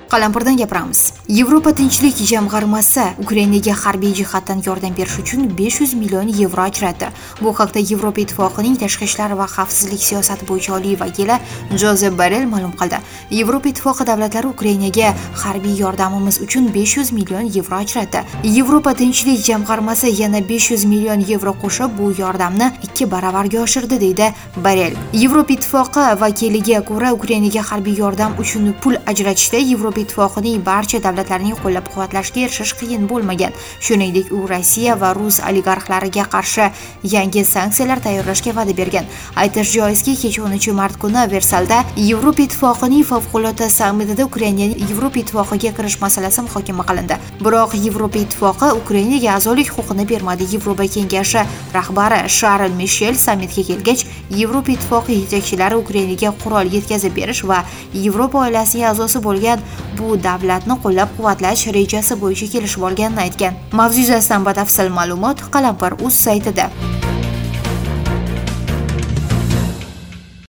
Qalampirdan gapiramiz. Yevropa tinchlik jamg'armasi Ukrainaga harbiy jihatdan yordam berish uchun 500 million yevro ajratdi. Bu haqda Yevropa Ittifoqining tashqi ishlar va xavfsizlik siyosati bo'yicha oliy vakili Jozef Borrell ma'lum qildi. Yevropa Ittifoqi davlatlari Ukrainaga harbiy yordamimiz uchun 500 million yevro ajratdi. Yevropa tinchlik jamg'armasi yana 500 million yevro qo'shib bu yordamni 2 baravarga oshirdi, deydi Borrell. Yevropa Ittifoqi vakiliga ko'ra, Ukrainaga harbiy yordam uchun pul ajratishda Yevropa Ittifoqining barcha davlatlarining qo'llab-quvvatlashiga erishish qiyin bo'lmagan. Shuningdek, u Rossiya va rus oligarxlariga qarshi yangi sanksiyalar tayyorlashga va'da bergan. Aytish joizki, kecha 10-mart kuni Versalda Yevropa Ittifoqining favqulodda sammitida Ukrainaning Yevropa Ittifoqiga kirish masalasi muhokama qilindi. Biroq Yevropa Ittifoqi Ukrainaga a'zolik huquqini bermadi. Yevropa Kengashi rahbari Charles Michel sammitga kelgach, Yevropa Ittifoqi yetakchilari Ukrainaga qurol yetkazib berish va Yevropa oilasining a'zosi bo'lgan bu davlatni qo'llab-quvvatlash rejasi bo'yicha kelishib olganini aytgan. Mavzu yuzasidan batafsil ma'lumot Qalampir.uz saytida.